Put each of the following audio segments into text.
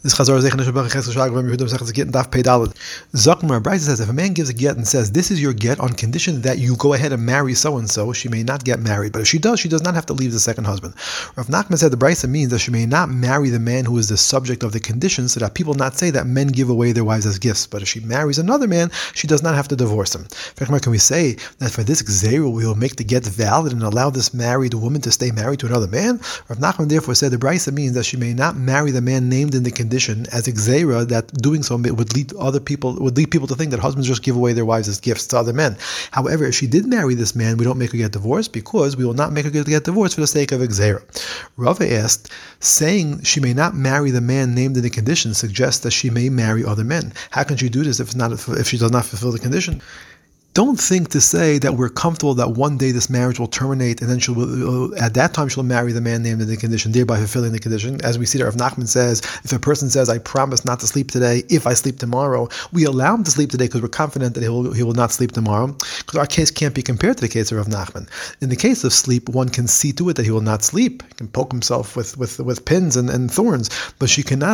This Chazor Zeichen Shabbat Ches Shag Ram Yehuda Masechet Get and Daf Pei Daled. Zakmar Brisa says if a man gives a get and says this is your get on condition that you go ahead and marry so and so, she may not get married. But if she does not have to leave the second husband. Rav Nachman said the Brisa means that she may not marry the man who is the subject of the condition, so that people not say that men give away their wives as gifts. But if she marries another man, she does not have to divorce him. Can we say that for this Gzeira we will make the get valid and allow this married woman to stay married to another man? Rav Nachman therefore said the Brisa means that she may not marry the man named in the condition as Gzeira, that doing so would lead people to think that husbands just give away their wives as gifts to other men. However, if she did marry this man, we don't make her get divorced because we will not make her get divorced for the sake of Gzeira. Rava asked, saying she may not marry the man named in the condition suggests that she may marry other men. How can she do this if she does not fulfill the condition? Don't think to say that we're comfortable that one day this marriage will terminate and then at that time she'll marry the man named in the condition, thereby fulfilling the condition. As we see that Rav Nachman says, if a person says, I promise not to sleep today if I sleep tomorrow, we allow him to sleep today because we're confident that he will not sleep tomorrow, because our case can't be compared to the case of Rav Nachman. In the case of sleep, one can see to it that he will not sleep. He can poke himself with pins and thorns, but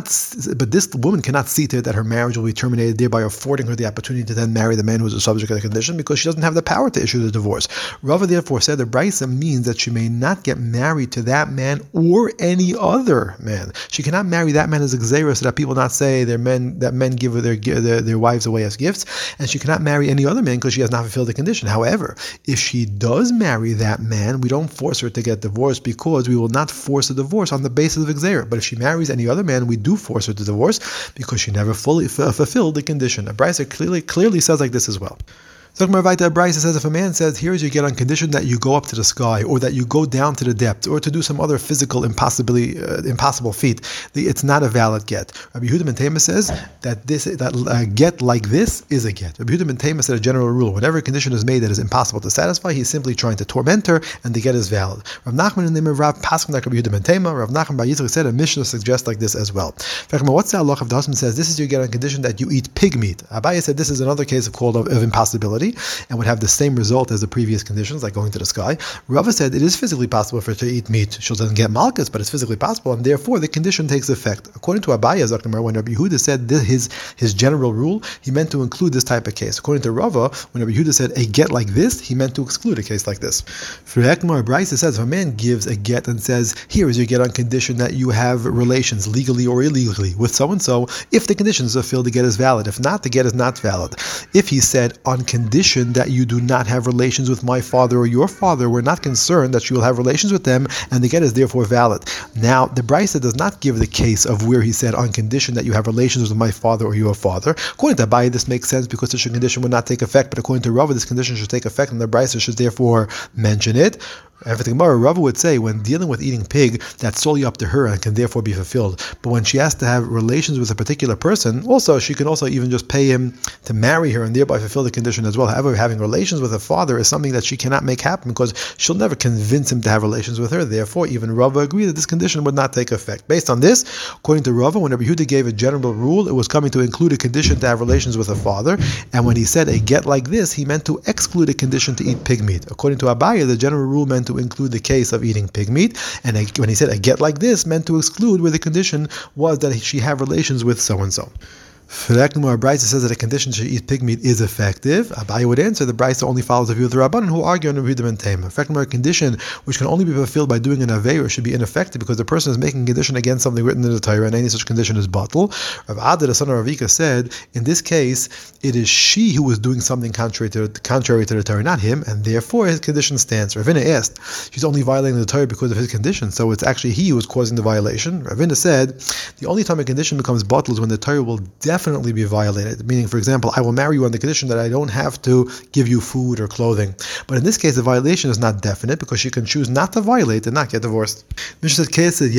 this woman cannot see to it that her marriage will be terminated, thereby affording her the opportunity to then marry the man who is the subject of the condition, because she doesn't have the power to issue the divorce. Rava therefore said the Brisa means that she may not get married to that man or any other man. She cannot marry that man as a Gzeira so that people not say that men give their wives away as gifts, and she cannot marry any other man because she has not fulfilled the condition. However, if she does marry that man, we don't force her to get divorced because we will not force a divorce on the basis of Gzeira. But if she marries any other man, we do force her to divorce because she never fully fulfilled the condition. A Brisa clearly says like this as well. Brisa says if a man says, here's your get on condition that you go up to the sky, or that you go down to the depths, or to do some other physical impossible feat, it's not a valid get. Rabbi Yehuda ben Tema says that get like this is a get. Rabbi Yehuda ben Tema said a general rule: whenever a condition is made that is impossible to satisfy, he's simply trying to torment her, and the get is valid. Rav Nachman in the name of Rav Paskin like Rabbi Yehuda ben Tema. Rav Nachman by Yitzchak said a Mishnah suggests like this as well. What's the halach if the husband says this is your get on condition that you eat pig meat? Abaye said this is another case of impossibility, and would have the same result as the previous conditions, like going to the sky. Rava said it is physically possible for her to eat meat. She doesn't get malchus, but it's physically possible, and therefore the condition takes effect. According to Abaye Zakmar, when Rabbi Yehuda said his general rule, he meant to include this type of case. According to Rava, when Rabbi Yehuda said a get like this, he meant to exclude a case like this. For Ekmar, Brisa says if a man gives a get and says, here is your get on condition that you have relations legally or illegally with so and so, if the conditions are filled, the get is valid. If not, the get is not valid. If he said on condition that you do not have relations with my father or your father, we're not concerned that you will have relations with them, and the get is therefore valid. Now, the Brisa does not give the case of where he said on condition that you have relations with my father or your father. According to Abaye, this makes sense because such a condition would not take effect, but according to Rava, this condition should take effect, and the Brisa should therefore mention it. Everything more, Rava would say when dealing with eating pig, that's solely up to her and can therefore be fulfilled. But when she has to have relations with a particular person, also she can also even just pay him to marry her and thereby fulfill the condition as well. However, having relations with her father is something that she cannot make happen because she'll never convince him to have relations with her. Therefore, even Rava agreed that this condition would not take effect. Based on this, according to Rava, whenever Yehuda gave a general rule, it was coming to include a condition to have relations with her father. And when he said a get like this, he meant to exclude a condition to eat pig meat. According to Abaye, the general rule meant to include the case of eating pig meat, and when he said a get like this, meant to exclude where the condition was that she have relations with so and so. Freknumar Brisa says that a condition to eat pig meat is effective. Abaye would answer the Brisa only follows the view of the Rabbanan who argue on Rabbi Yehuda ben Tema. Freknumar, a condition which can only be fulfilled by doing an aveira should be ineffective because the person is making a condition against something written in the Torah, and any such condition is batal. Rav Ada, the son of Ravika, said in this case it is she who was doing something contrary to the Torah, not him, and therefore his condition stands. Ravina asked, she's only violating the Torah because of his condition, so it's actually he who is causing the violation. Ravina said the only time a condition becomes batal is when the Torah will definitely be violated. Meaning, for example, I will marry you on the condition that I don't have to give you food or clothing. But in this case, the violation is not definite because she can choose not to violate and not get divorced. Mishnah said,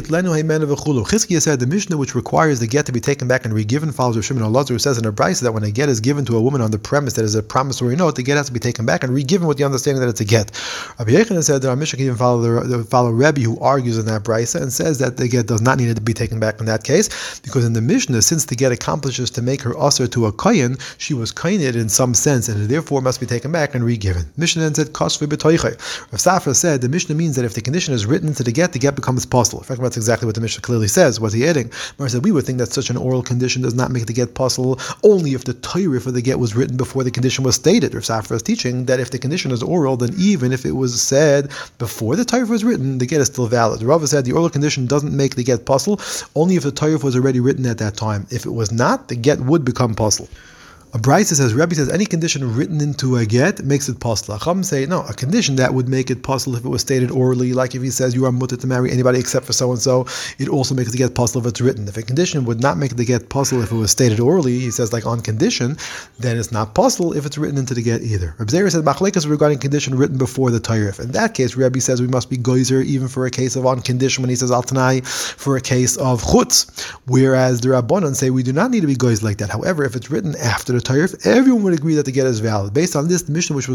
Chizkiya said the Mishnah which requires the get to be taken back and re-given follows Rav Shimon Elazar, who says in a Brisa that when a get is given to a woman on the premise that is a promissory note, the get has to be taken back and re-given with the understanding that it's a get. Rabbi Yechanan said that our Mishnah can even follow Rebbe, who argues in that Brisa and says that the get does not need to be taken back in that case, because in the Mishnah, since the get accomplishes to make her usher to a kohen, she was kohened in some sense, and therefore must be taken back and re-given. Mishnah then said, Kosvi b'toichei. Rav Safra said the Mishnah means that if the condition is written into the get becomes possible. In fact, that's exactly what the Mishnah clearly says. What's he adding? Mar said, we would think that such an oral condition does not make the get possible only if the Torah for the get was written before the condition was stated. Rav Safra is teaching that if the condition is oral, then even if it was said before the Torah was written, the get is still valid. Rava said the oral condition doesn't make the get possible only if the Torah was already written at that time. If it was not, the get would become possible. A Brisa says, Rebbe says, any condition written into a get makes it possible. Chacham say, no, a condition that would make it possible if it was stated orally, like if he says you are mutter to marry anybody except for so-and-so, it also makes the get possible if it's written. If a condition would not make the get possible if it was stated orally, he says like on condition, then it's not possible if it's written into the get either. Reb Zera said, Machlekes regarding condition written before the Torah. In that case, Rebbe says we must be geyser even for a case of on condition when he says al tanai for a case of chutz, whereas the Rabbanan say we do not need to be geyser like that. However, if it's written after the Torah, everyone would agree that the get is valid. Based on this, the Mishnah which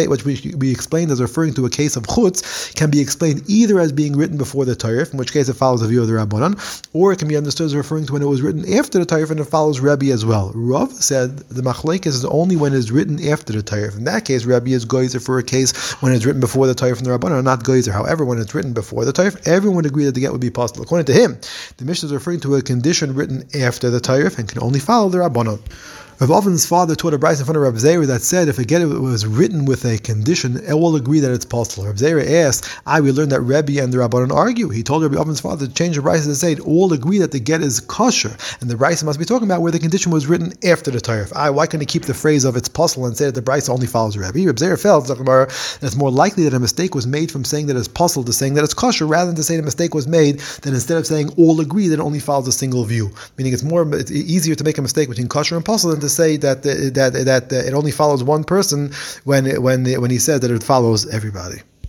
we explained as referring to a case of chutz can be explained either as being written before the Torah, in which case it follows the view of the Rabbanan, or it can be understood as referring to when it was written after the Torah and it follows Rabbi as well. Rav said the machlekes is only when it's written after the Torah. In that case, Rabbi is geyser for a case when it's written before the Torah from the Rabbanan, not geyser. However, when it's written before the Torah, everyone would agree that the get would be possible. According to him, the Mishnah is referring to a condition written after the Torah and can only follow the Rabbanan. Rav Avon's father taught a brayso in front of Reb Zera that said if a get was written with a condition, it will agree that it's possible. Reb Zera asked, we learned that Rebbe and the Rabbanan argue. He told Rav Avon's father to change the brayso to say it all agree that the get is kosher, and the brayso must be talking about where the condition was written after the Torah. Why can't he keep the phrase of it's possible and say that the brayso only follows Rebbe? Reb Zera felt that it's more likely that a mistake was made from saying that it's possible to saying that it's kosher, rather than to say the mistake was made, then instead of saying all agree, that it only follows a single view. Meaning it's easier to make a mistake between kosher and possible than to say that it only follows one person when he says that it follows everybody.